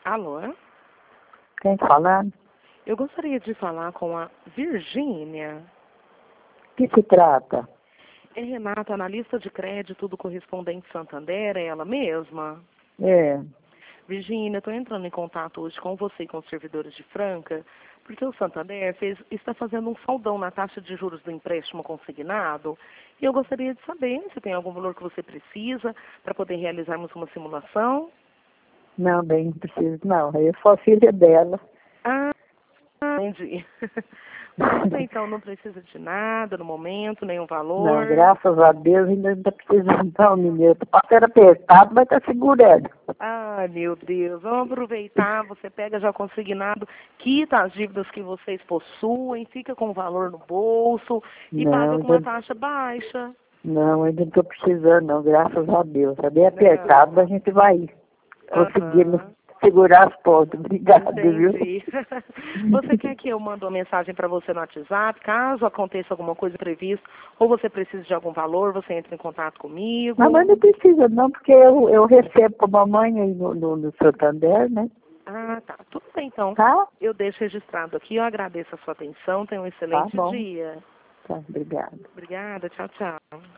Alô? Quem falando? Eu gostaria de falar com a Virgínia. Que se trata? É Renata, analista de crédito do Correspondente Santander, é ela mesma? É. Virgínia, estou entrando em contato hoje com você e com os servidores de Franca, porque o Santander está fazendo um saldão na taxa de juros do empréstimo consignado, e eu gostaria de saber se tem algum valor que você precisa para poder realizarmos uma simulação. Não, bem, não preciso não. Eu sou filha dela. Ah, entendi. Você, então, não precisa de nada no momento, nenhum valor? Não, graças a Deus ainda não está precisando não, menina. Estou passando apertado, mas está segurando. Ah, meu Deus, vamos aproveitar, você pega já consignado, quita as dívidas que vocês possuem, fica com o valor no bolso e paga Não, com uma taxa baixa. não, ainda não estou precisando não, graças a Deus. Está bem Não. apertado, mas a gente vai conseguindo Aham, segurar as pontas. Obrigado, viu? entendi. Você quer que eu mande uma mensagem para você no WhatsApp, caso aconteça alguma coisa imprevista, ou você precisa de algum valor, você entra em contato comigo? Não, mas não precisa não, porque eu recebo com a mamãe aí no Santander, né? Ah, tá. Tudo bem, então. Tá? Eu deixo registrado aqui, eu agradeço a sua atenção, tenha um Tá excelente bom. dia. Tá, obrigada. Obrigada, tchau, tchau.